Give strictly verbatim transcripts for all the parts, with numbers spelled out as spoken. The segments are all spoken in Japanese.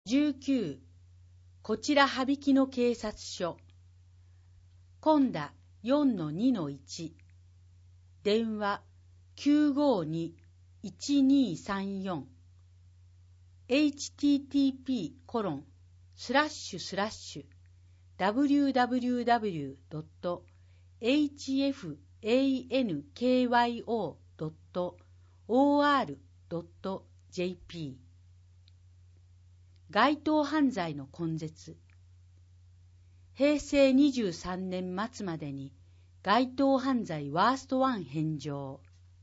じゅうきゅうこちら羽曳野警察署今田 よんのにのいち 電話 きゅうごに いちにさんよん エイチティーティーピーコロンスラッシュスラッシュダブリューダブリューダブリュードットエイチエフエーエヌケーワイオードットオーアールドットジェーピー 街頭犯罪の根絶。へいせいにじゅうさんねん末までに街頭犯罪ワーストワン返上。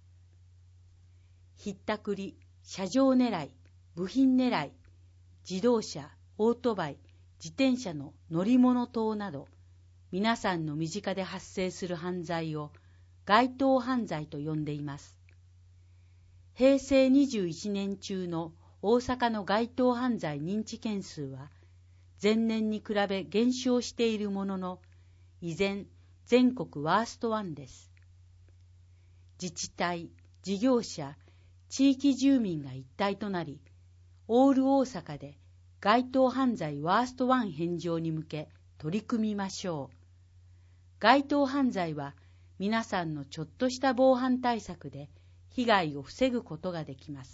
ひったくり、車上狙い、部品狙い、自動車、オートバイ、自転車の乗り物盗など、皆さんの身近で発生する犯罪を街頭犯罪と呼んでいます。へいせいにじゅういちねん中の大阪の街頭犯罪認知件数は前年に比べ減少しているものの、依然全国ワーストワンです。自治体、事業者、地域住民が一体となり、オール大阪で街頭犯罪ワーストワン返上に向け取り組みましょう。街頭犯罪は皆さんのちょっとした防犯対策で被害を防ぐことができます。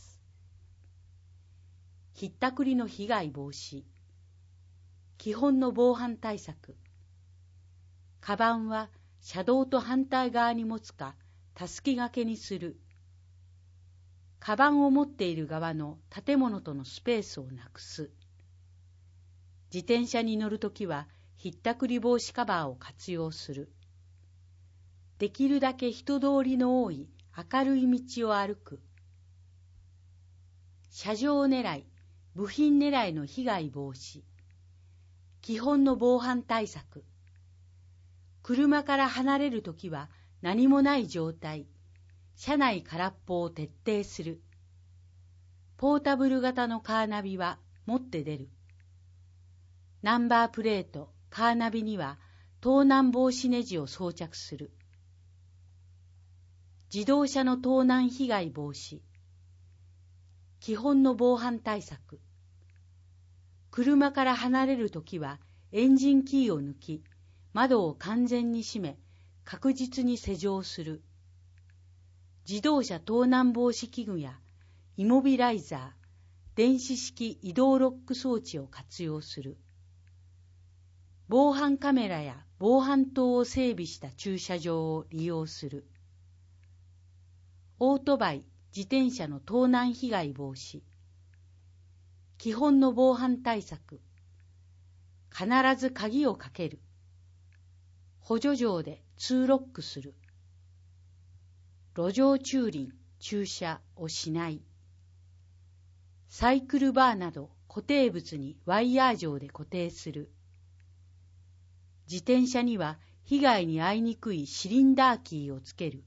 ひったくりの被害防止。基本の防犯対策。カバンは車道と反対側に持つか、たすき掛けにする。カバンを持っている側の建物とのスペースをなくす。自転車に乗るときは、ひったくり防止カバーを活用する。できるだけ人通りの多い明るい道を歩く。車上狙い、部品狙いの被害防止。基本の防犯対策。車から離れるときは何もない状態。車内空っぽを徹底する。ポータブル型のカーナビは持って出る。ナンバープレート、カーナビには盗難防止ネジを装着する。自動車の盗難被害防止。基本の防犯対策。車から離れるときはエンジンキーを抜き、窓を完全に閉め、確実に施錠する。自動車盗難防止器具やイモビライザー、電子式移動ロック装置を活用する。防犯カメラや防犯灯を整備した駐車場を利用する。オートバイ、自転車の盗難被害防止。基本の防犯対策。必ず鍵をかける。補助錠でツーロックする。路上駐輪、駐車をしない。サイクルバーなど固定物にワイヤー錠で固定する。自転車には被害に遭いにくいシリンダーキーをつける。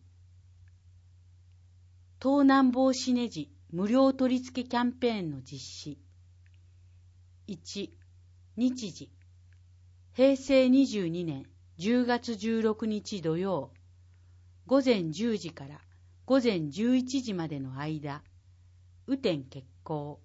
盗難防止ネジ無料取り付けキャンペーンの実施。いち、日時。へいせいにじゅうにねんじゅうがつじゅうろくにち土曜、ごぜんじゅうじからごぜんじゅういちじまでの間、雨天決行。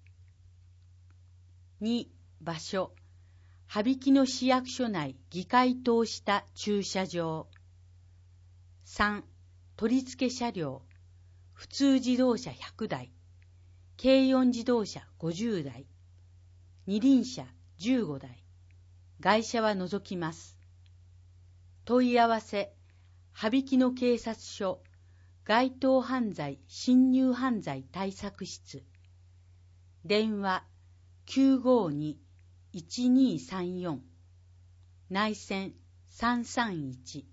に、場所。羽曳野市役所内議会棟下駐車場。さん、取り付け車両。普通自動車ひゃくだい、軽四自動車ごじゅうだい、二輪車じゅうごだい、外車は除きます。問い合わせ、羽曳野警察署、街頭犯罪侵入犯罪対策室。電話きゅうごに いちにさんよん、内線さんさんいち。